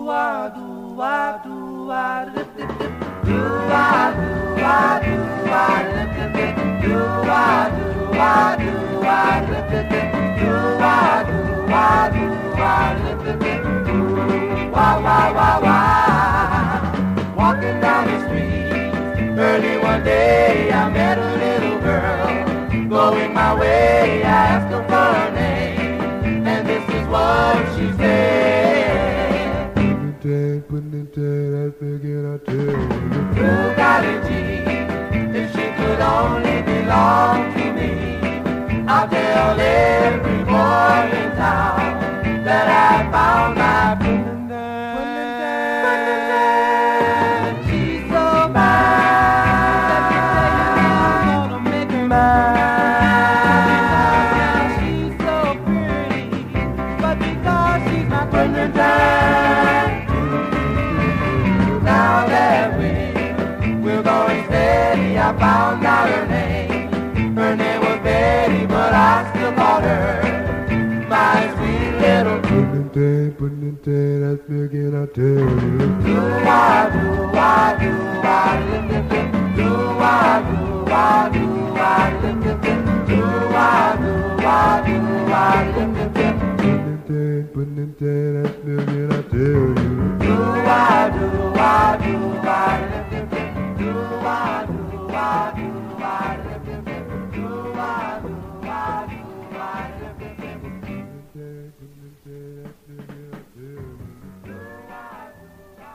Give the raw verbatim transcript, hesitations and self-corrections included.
ah do ah do ah lift it do ah do ah do ah lift it do ah do ah do ah lift it do ah do ah do ah lift it do wah wah wah wah. Walking down the street early one day, I met a little girl going my way. I asked her for her name, and this is what she said. Putting it down, I figured I'd tell you. Oh, golly gee, if she could only belong to me, I'll tell every boy in town that I found my putting down, putting down. She's so fine. Let me tell you how I'm gonna make her mine. She's so pretty, but because she's my putting down. Now that we, we're going steady, I found out her name. Her name was Betty, but I still called her my sweet little putting day, putting day, that's making I tell you. Do I do I do I live it, do I do I do I live it, do I do I do I live it, putting day, putting day, that's making I tell you. Do I do I do I live it, do I do I do I live it, do I do I do I live it, putting day, putting day.